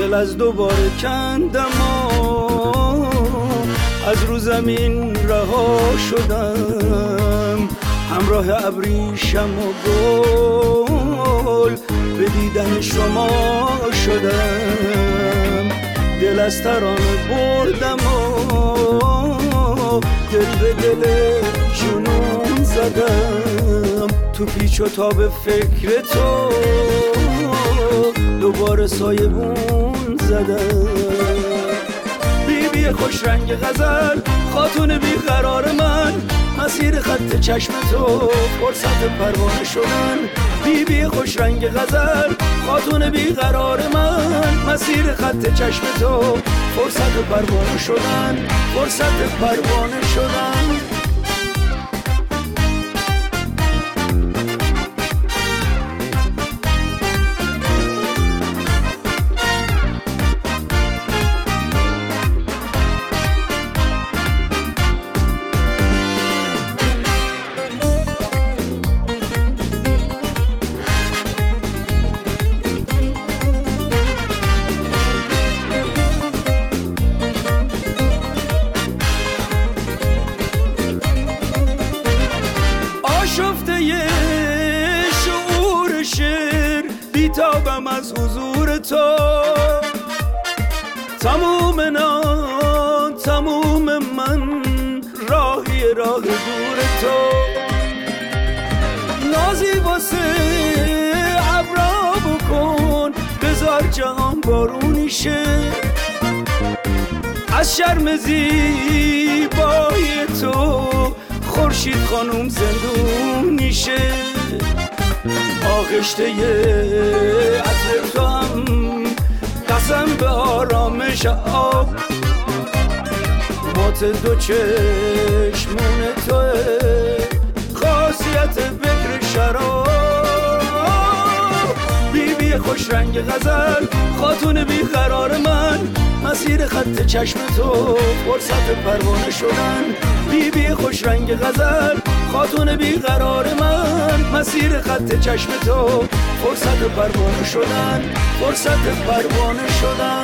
دل از دوباره کندم از رو زمین رها شدم، همراه ابریشم و گل به دیدن شما شدم. دل از ترانه بردم و دل به دل جنون زدم، تو پیچ و تاب فکر تو دوباره سایبون زدم. بیبی خوش رنگ غزل، خاتون بیقرار من، مسیر خط چشم تو فرصت پروانه شدن. بیبی خوش رنگ غزل، خاتون بیقرار من، مسیر خط چشم تو فرصت پروانه شدن، فرصت پروانه شدن. شفته یه شعور شعر بیتابم از حضور تو، تموم تموم من راهی راه دور تو. نازی واسه ابرا بکن، بذار جهان بارونی شه، از شرم زیبای تو خورشید خانوم زندون شه. آغشته عطر تو هم قسم به آرامش آب، مات دو چشمون توه خاصیت بکر شراب. بیبی خوش رنگ غزل، خاتون بیقرار من، مسیر خط چشم تو فرصت پروانه شدن. بیبی خوش رنگ غزل، خاتون بیقرار من، مسیر خط چشم تو فرصت پروانه شدن، فرصت پروانه شدن.